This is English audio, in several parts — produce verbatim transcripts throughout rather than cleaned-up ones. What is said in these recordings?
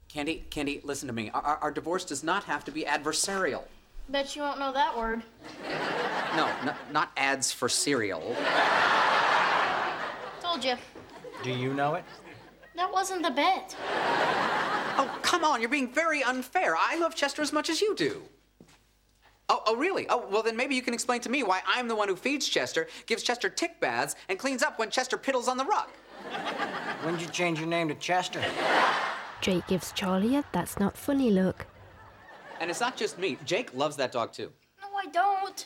Candy, Candy, listen to me. Our, our divorce does not have to be adversarial. Bet you won't know that word. No, n- not ads for cereal. Told you. Do you know it? That wasn't the bet. Oh, come on, you're being very unfair. I love Chester as much as you do. Oh, oh, really? Oh, well, then maybe you can explain to me why I'm the one who feeds Chester, gives Chester tick baths, and cleans up when Chester piddles on the rug. When did you change your name to Chester? Jake gives Charlie a that's not funny look. And it's not just me. Jake loves that dog, too. No, I don't.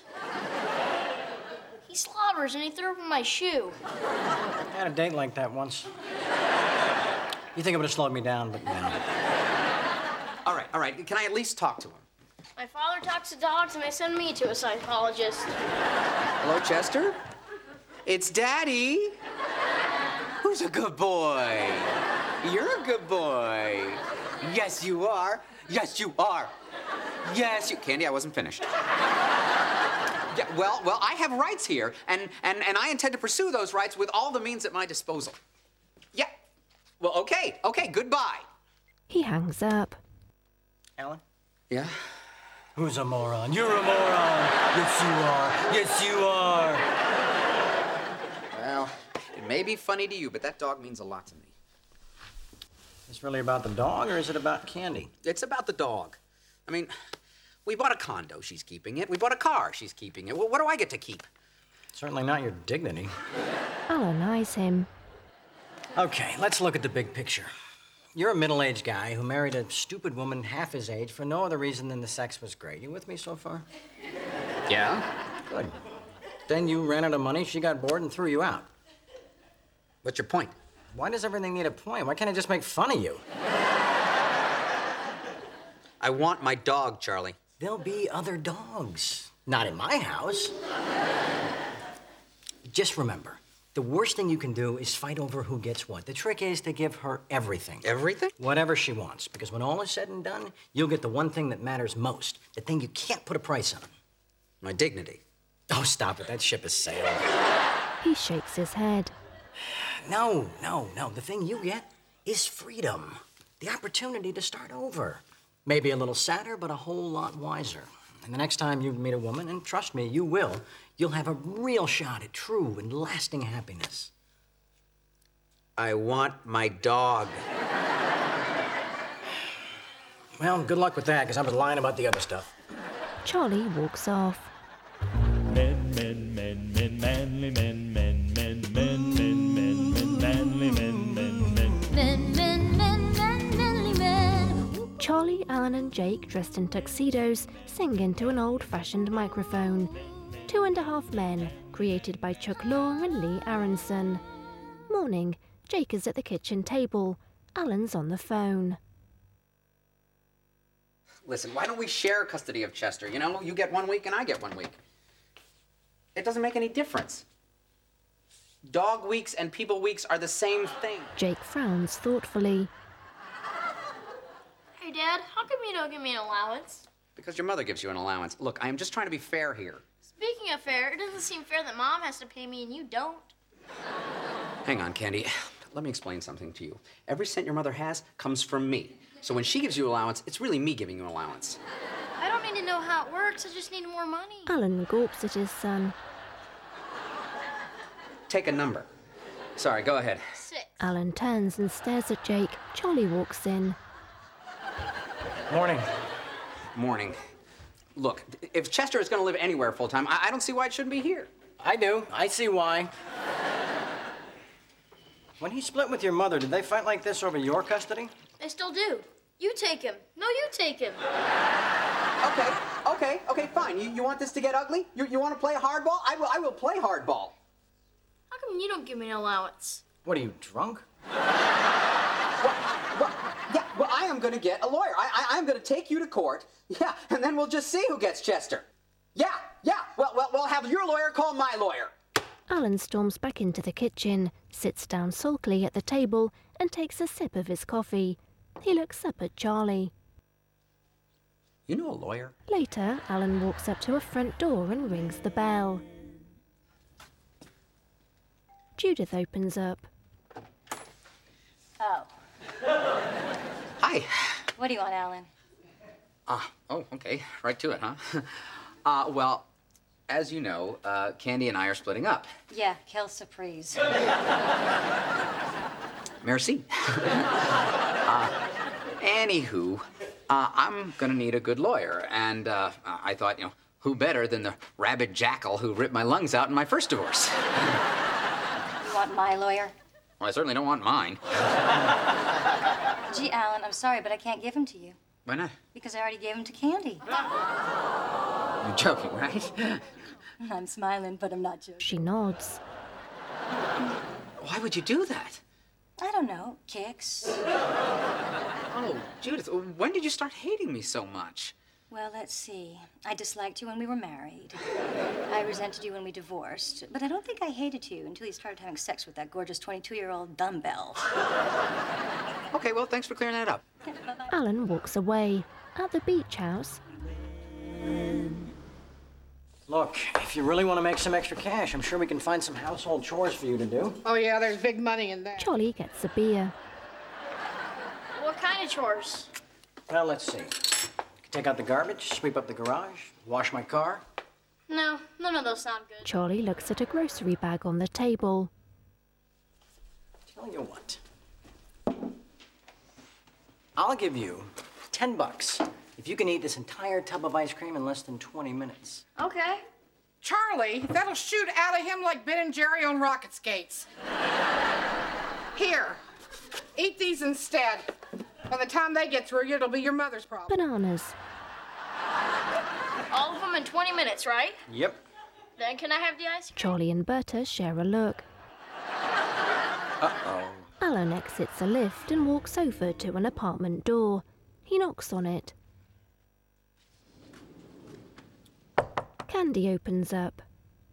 He slobbers and he threw up in my shoe. I had a date like that once. You think it would have slowed me down, but no. All right, all right. Can I at least talk to him? My father talks to dogs and they send me to a psychologist. Hello, Chester? It's Daddy. Who's a good boy? You're a good boy. Yes, you are. Yes, you are. Yes, you... Candy, I wasn't finished. Yeah, well, well, I have rights here, and, and, and I intend to pursue those rights with all the means at my disposal. Yeah. Well, okay, okay, goodbye. He hangs up. Alan? Yeah? Who's a moron? You're a moron. Yes, you are. Yes, you are. Well, it may be funny to you, but that dog means a lot to me. Is this really about the dog, or is it about Candy? It's about the dog. I mean, we bought a condo, she's keeping it. We bought a car, she's keeping it. Well, what do I get to keep? Certainly not your dignity. Alan eyes him. Okay, let's look at the big picture. You're a middle-aged guy who married a stupid woman half his age for no other reason than the sex was great. You with me so far? Yeah? Good. Then you ran out of money, she got bored and threw you out. What's your point? Why does everything need a point? Why can't I just make fun of you? I want my dog, Charlie. There'll be other dogs. Not in my house. Just remember, the worst thing you can do is fight over who gets what. The trick is to give her everything. Everything? Whatever she wants. Because when all is said and done, you'll get the one thing that matters most. The thing you can't put a price on. My dignity. Oh, stop it. That ship has sailed. He shakes his head. No, no, no. The thing you get is freedom. The opportunity to start over. Maybe a little sadder, but a whole lot wiser. And the next time you meet a woman, and trust me, you will, you'll have a real shot at true and lasting happiness. I want my dog. Well, good luck with that, because I was lying about the other stuff. Charlie walks off. Men, men, men, men, manly men, men, men, men, men, men, men, manly men, men, men. Men, men, men, men, manly men. Charlie, Alan and Jake, dressed in tuxedos, sing into an old-fashioned microphone. Two and a Half Men, created by Chuck Lorre and Lee Aronson. Morning, Jake is at the kitchen table. Alan's on the phone. Listen, why don't we share custody of Chester? You know, you get one week and I get one week. It doesn't make any difference. Dog weeks and people weeks are the same thing. Jake frowns thoughtfully. Hey, Dad, how come you don't give me an allowance? Because your mother gives you an allowance. Look, I am just trying to be fair here. Speaking of fair, it doesn't seem fair that Mom has to pay me and you don't. Hang on, Candy. Let me explain something to you. Every cent your mother has comes from me. So when she gives you allowance, it's really me giving you an allowance. I don't need to know how it works, I just need more money. Alan gawps at his son. Take a number. Sorry, go ahead. Six. Alan turns and stares at Jake. Charlie walks in. Morning. Morning. Look, if Chester is going to live anywhere full-time, I, I don't see why it shouldn't be here. I do. I see why. When he split with your mother, did they fight like this over your custody? They still do. You take him. No, you take him. Okay, okay, okay, fine. You, you want this to get ugly? You, you want to play hardball? I will, I will play hardball. How come you don't give me an allowance? What, are you drunk? Well, well, yeah, well, I am going to get a lawyer. I, I, I'm going to take you to court. Yeah, and then we'll just see who gets Chester. Yeah, yeah, well, well, we'll have your lawyer call my lawyer. Alan storms back into the kitchen, sits down sulkily at the table, and takes a sip of his coffee. He looks up at Charlie. You know a lawyer? Later, Alan walks up to a front door and rings the bell. Judith opens up. Oh. Hi. What do you want, Alan? Ah, oh, okay. Right to it, huh? Uh, well, as you know, uh, Candy and I are splitting up. Yeah, quelle surprise. Merci. uh, anywho, uh, I'm gonna need a good lawyer, and uh, I thought, you know, who better than the rabid jackal who ripped my lungs out in my first divorce? You want my lawyer? Well, I certainly don't want mine. Gee, Alan, I'm sorry, but I can't give him to you. Why not? Because I already gave him to Candy. You're joking, right? I'm smiling, but I'm not joking. She nods. Why would you do that? I don't know. Kicks. Oh, Judith, when did you start hating me so much? Well, let's see. I disliked you when we were married. I resented you when we divorced. But I don't think I hated you until you started having sex with that gorgeous twenty-two-year-old dumbbell. Okay, well, thanks for clearing that up. Bye-bye. Alan walks away. At the beach house, Look, if you really want to make some extra cash, I'm sure we can find some household chores for you to do. Oh, yeah, there's big money in that. Charlie gets a beer. What kind of chores? Well, let's see. Take out the garbage, sweep up the garage, wash my car. No, none of those sound good. Charlie looks at a grocery bag on the table. Tell you what. I'll give you ten bucks if you can eat this entire tub of ice cream in less than twenty minutes. Okay. Charlie, that'll shoot out of him like Ben and Jerry on rocket skates. Here, eat these instead. By the time they get through you, it'll be your mother's problem. Bananas. All of them in twenty minutes, right? Yep. Then can I have the ice cream? Charlie and Berta share a look. Uh-oh. Alan exits a lift and walks over to an apartment door. He knocks on it. Candy opens up.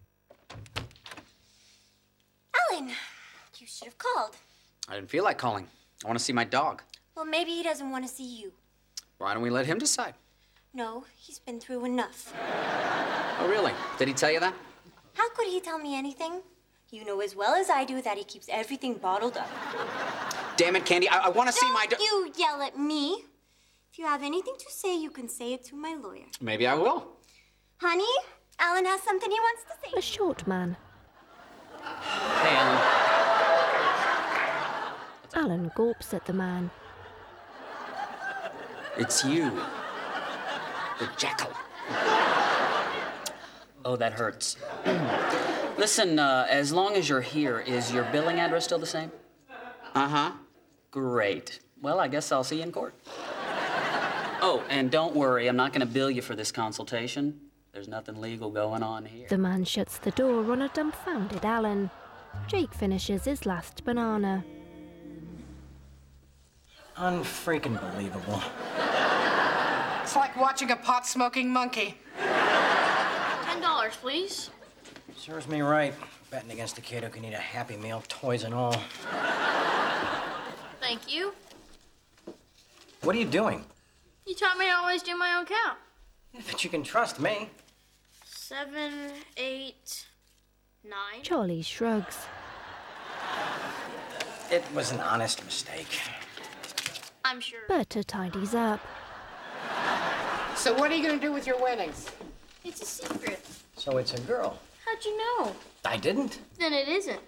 Alan, you should have called. I didn't feel like calling. I want to see my dog. Well, maybe he doesn't want to see you. Why don't we let him decide? No, he's been through enough. Oh, really? Did he tell you that? How could he tell me anything? You know as well as I do that he keeps everything bottled up. Damn it, Candy. I, I want to see my dog. Don't you yell at me. If you have anything to say, you can say it to my lawyer. Maybe I will. Honey, Alan has something he wants to say. A short man. Hey, Alan. Alan gulps at the man. It's you. The jackal. Oh, that hurts. Listen, uh, as long as you're here, is your billing address still the same? Uh-huh. Great. Well, I guess I'll see you in court. Oh, and don't worry, I'm not going to bill you for this consultation. There's nothing legal going on here. The man shuts the door on a dumbfounded Alan. Jake finishes his last banana. Unfreaking believable. It's like watching a pot-smoking monkey. Ten dollars, please. Serves me right. Betting against a kid who can eat a Happy Meal, toys and all. Thank you. What are you doing? You taught me to always do my own count. But you can trust me. Seven, eight, nine. Charlie shrugs. It was an honest mistake. I'm sure. Berta tidies up. So what are you going to do with your winnings? It's a secret. So it's a girl. How'd you know? I didn't. Then it isn't.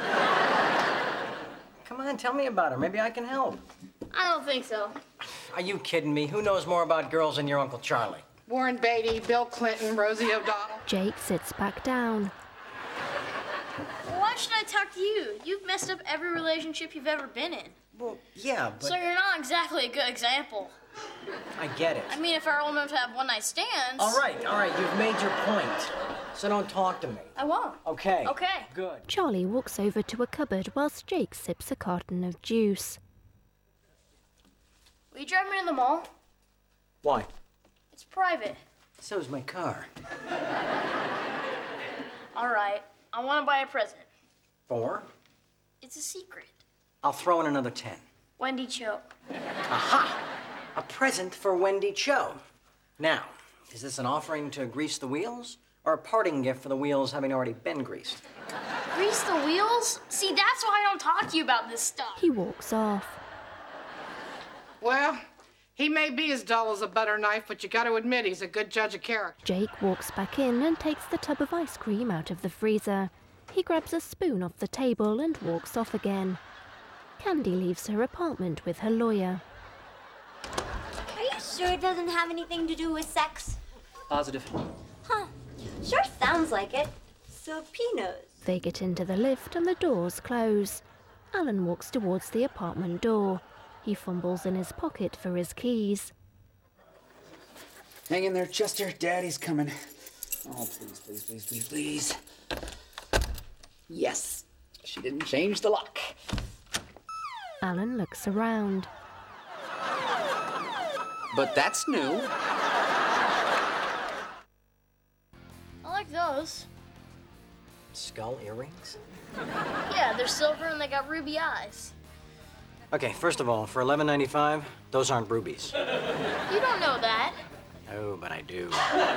Come on, tell me about her. Maybe I can help. I don't think so. Are you kidding me? Who knows more about girls than your Uncle Charlie? Warren Beatty, Bill Clinton, Rosie O'Donnell. Jake sits back down. Why should I talk to you? You've messed up every relationship you've ever been in. Well, yeah, but So you're not exactly a good example. I get it. I mean, if we're old enough to have one-night stands... All right, all right, you've made your point. So don't talk to me. I won't. Okay. Okay. Good. Charlie walks over to a cupboard whilst Jake sips a carton of juice. Will you drive me to the mall? Why? It's private. So's my car. All right. I want to buy a present. Four. It's a secret. I'll throw in another ten. Wendy Cho. Aha! A present for Wendy Cho. Now, is this an offering to grease the wheels or a parting gift for the wheels having already been greased? Grease the wheels? See, that's why I don't talk to you about this stuff. He walks off. Well, he may be as dull as a butter knife, but you got to admit he's a good judge of character. Jake walks back in and takes the tub of ice cream out of the freezer. He grabs a spoon off the table and walks off again. Candy leaves her apartment with her lawyer. Are you sure it doesn't have anything to do with sex? Positive. Huh. Sure sounds like it. Subpoenas. They get into the lift and the doors close. Alan walks towards the apartment door. He fumbles in his pocket for his keys. Hang in there, Chester. Daddy's coming. Oh, please, please, please, please, please. Yes. She didn't change the lock. Alan looks around. But that's new. I like those. Skull earrings? Yeah, they're silver and they got ruby eyes. Okay, first of all, for eleven ninety-five, those aren't rubies. You don't know that. Oh, but I do.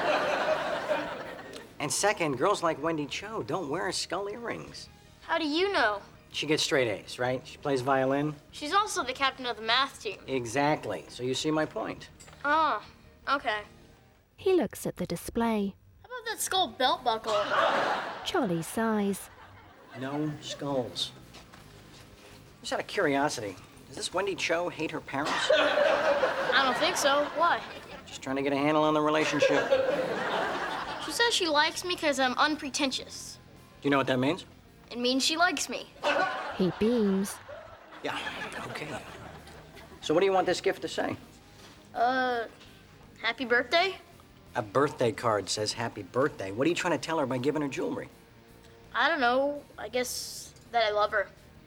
And second, girls like Wendy Cho don't wear skull earrings. How do you know? She gets straight A's, right? She plays violin. She's also the captain of the math team. Exactly. So you see my point. Oh, okay. He looks at the display. How about that skull belt buckle? Charlie sighs. No skulls. Just out of curiosity, does this Wendy Cho hate her parents? I don't think so. Why? Just trying to get a handle on the relationship. She says she likes me because I'm unpretentious. Do you know what that means? It means she likes me. He beams. Yeah, okay. So what do you want this gift to say? Uh, happy birthday? A birthday card says happy birthday. What are you trying to tell her by giving her jewelry? I don't know. I guess that I love her.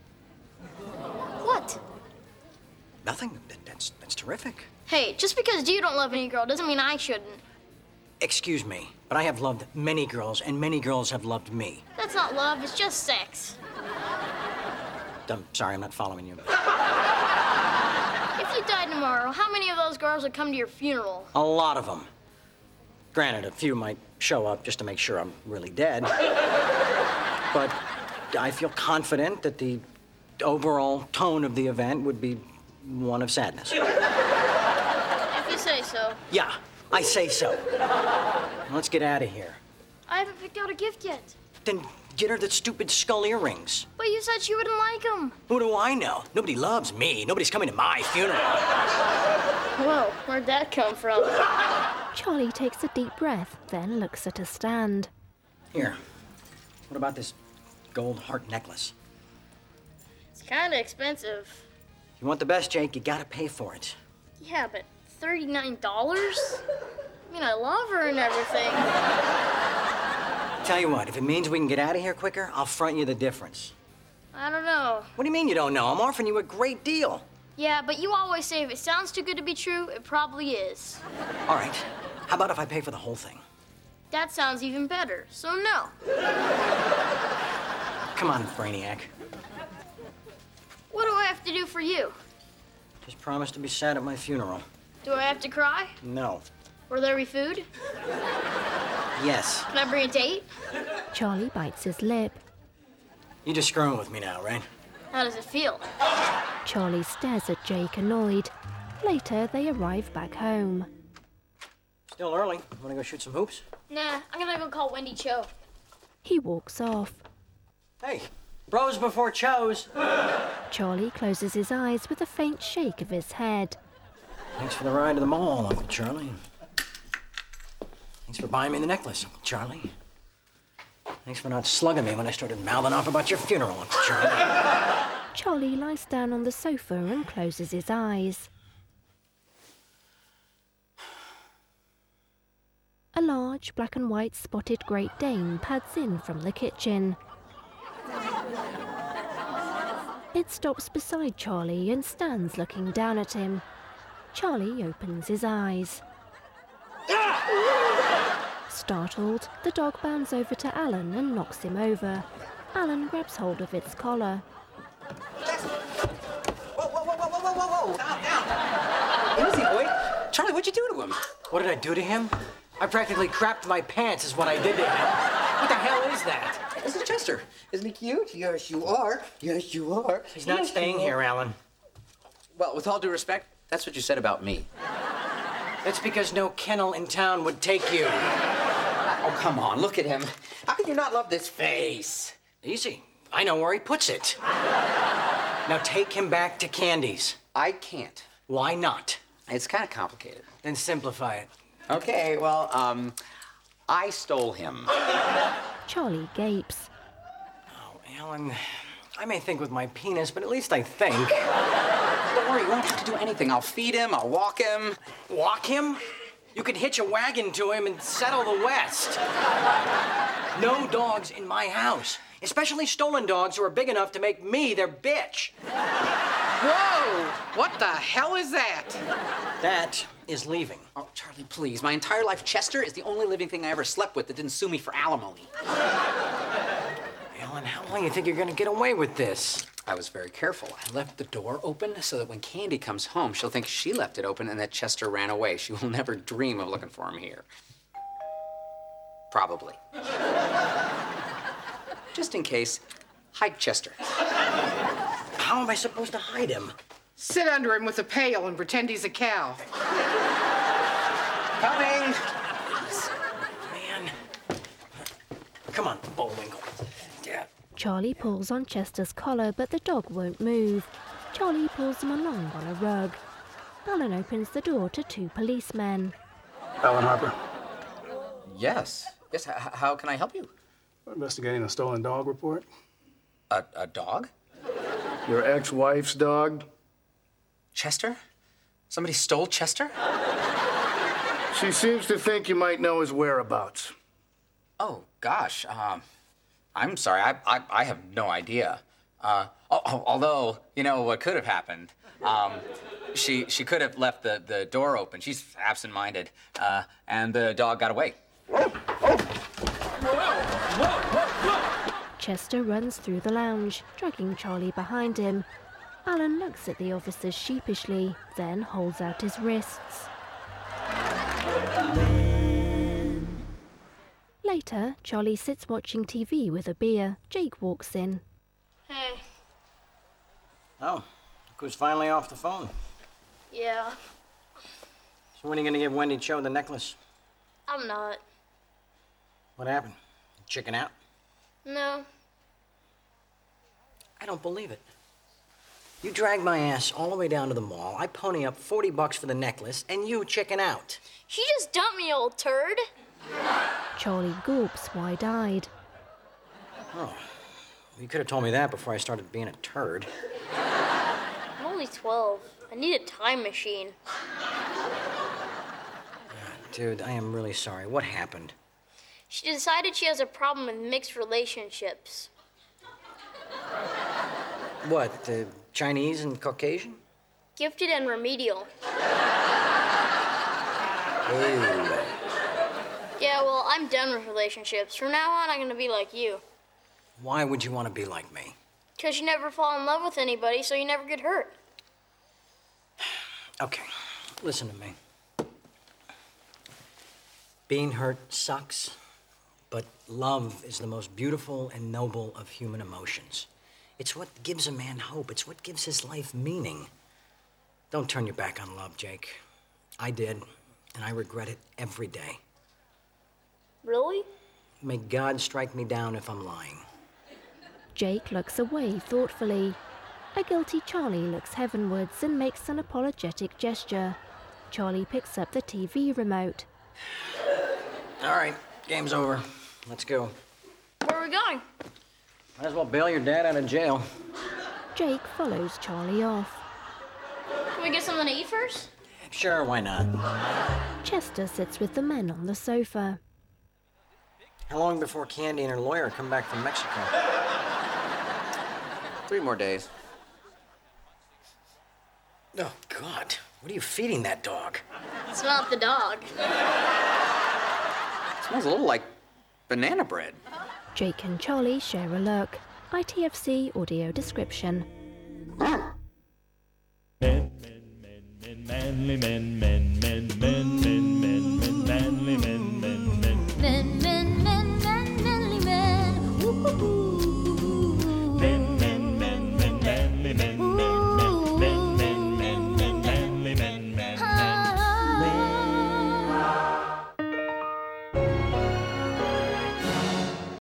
What? Nothing. That- That's, that's terrific. Hey, just because you don't love any girl doesn't mean I shouldn't. Excuse me, but I have loved many girls, and many girls have loved me. That's not love, it's just sex. I'm sorry, I'm not following you. If you died tomorrow, how many of those girls would come to your funeral? A lot of them. Granted, a few might show up just to make sure I'm really dead. But I feel confident that the overall tone of the event would be one of sadness. If you say so. Yeah, I say so. Let's get out of here. I haven't picked out a gift yet. Then get her the stupid skull earrings. But you said she wouldn't like them. Who do I know? Nobody loves me. Nobody's coming to my funeral. Whoa, where'd that come from? Charlie takes a deep breath, then looks at a stand. Here, what about this gold heart necklace? It's kind of expensive. If you want the best, Jake, you gotta pay for it. Yeah, but thirty-nine dollars? I mean, I love her and everything. Tell you what, if it means we can get out of here quicker, I'll front you the difference. I don't know. What do you mean you don't know? I'm offering you a great deal. Yeah, but you always say if it sounds too good to be true, it probably is. All right, how about if I pay for the whole thing? That sounds even better, so no. Come on, Brainiac. What do I have to do for you? Just promise to be sad at my funeral. Do I have to cry? No. Will there be food? Yes. Can I bring a date? Charlie bites his lip. You're just screwing with me now, right? How does it feel? Charlie stares at Jake, annoyed. Later, they arrive back home. Still early. Wanna go shoot some hoops? Nah, I'm gonna go call Wendy Cho. He walks off. Hey, bros before chos. Charlie closes his eyes with a faint shake of his head. Thanks for the ride to the mall, Uncle Charlie. Thanks for buying me the necklace, Uncle Charlie. Thanks for not slugging me when I started mouthing off about your funeral, Uncle Charlie. Charlie lies down on the sofa and closes his eyes. A large black and white spotted Great Dane pads in from the kitchen. It stops beside Charlie and stands looking down at him. Charlie opens his eyes. Startled, the dog bounds over to Alan and knocks him over. Alan grabs hold of its collar. Whoa, whoa, whoa, whoa, whoa, whoa, whoa! Down, down! Easy, boy. Charlie, what'd you do to him? What did I do to him? I practically crapped my pants is what I did to him. What the hell is that? This is Chester. Isn't he cute? Yes, you are. Yes, you are. He's not Yes, staying you here, are. Alan. Well, with all due respect, That's what you said about me. That's because no kennel in town would take you. Oh, come on, look at him. How can you not love this face? Easy. I know where he puts it. Now take him back to Candy's. I can't. Why not? It's kind of complicated. Then simplify it. Okay, well, um, I stole him. Charlie gapes. Oh, Alan, I may think with my penis, but at least I think. Don't worry, you won't have to do anything. I'll feed him, I'll walk him. Walk him? You could hitch a wagon to him and settle the West. No dogs in my house, especially stolen dogs who are big enough to make me their bitch. Whoa! What the hell is that? That is leaving. Oh, Charlie, please. My entire life, Chester is the only living thing I ever slept with that didn't sue me for alimony. Alan, how long do you think you're gonna get away with this? I was very careful. I left the door open so that when Candy comes home, she'll think she left it open and that Chester ran away. She will never dream of looking for him here. Probably. Just in case, hide Chester. How am I supposed to hide him? Sit under him with a pail and pretend he's a cow. Coming! Man. Come on, Bullwinkle. Yeah. Charlie pulls on Chester's collar, but the dog won't move. Charlie pulls him along on a rug. Alan opens the door to two policemen. Alan Harper. Yes. Yes, h- how can I help you? We're investigating a stolen dog report. A, a dog? Your ex-wife's dog? Chester? Somebody stole Chester? She seems to think you might know his whereabouts. Oh, gosh. Um, I'm sorry. I, I, I have no idea. Uh, oh, oh, although, you know, what could have happened, um, she, she could have left the, the door open. She's absent-minded. Uh, and the dog got away. Chester runs through the lounge, dragging Charlie behind him. Alan looks at the officers sheepishly, then holds out his wrists. Later, Charlie sits watching T V with a beer. Jake walks in. Hey. Oh, look who's finally off the phone. Yeah, So when are you gonna give Wendy Cho the necklace? I'm not. What happened? Chicken out? No. I don't believe it. You drag my ass all the way down to the mall, I pony up forty bucks for the necklace, and you chicken out. She just dumped me, old turd. Charlie gulps wide-eyed. Oh, you could have told me that before I started being a turd. I'm only twelve. I need a time machine. Dude, I am really sorry. What happened? She decided she has a problem with mixed relationships. What, the Chinese and Caucasian? Gifted and remedial. Ooh. Yeah, well, I'm done with relationships. From now on, I'm gonna be like you. Why would you want to be like me? Because you never fall in love with anybody, so you never get hurt. Okay, listen to me. Being hurt sucks, but love is the most beautiful and noble of human emotions. It's what gives a man hope. It's what gives his life meaning. Don't turn your back on love, Jake. I did, and I regret it every day. Really? May God strike me down if I'm lying. Jake looks away thoughtfully. A guilty Charlie looks heavenwards and makes an apologetic gesture. Charlie picks up the T V remote. All right, game's over. Let's go. Where are we going? Might as well bail your dad out of jail. Jake follows Charlie off. Can we get something to eat first? Sure, why not? Chester sits with the men on the sofa. How long before Candy and her lawyer come back from Mexico? Three more days. Oh, God. What are you feeding that dog? It's not the dog. It smells a little like banana bread. Jake and Charlie share a look. I T F C audio description. Men, men, men, men, manly men, men, men, men.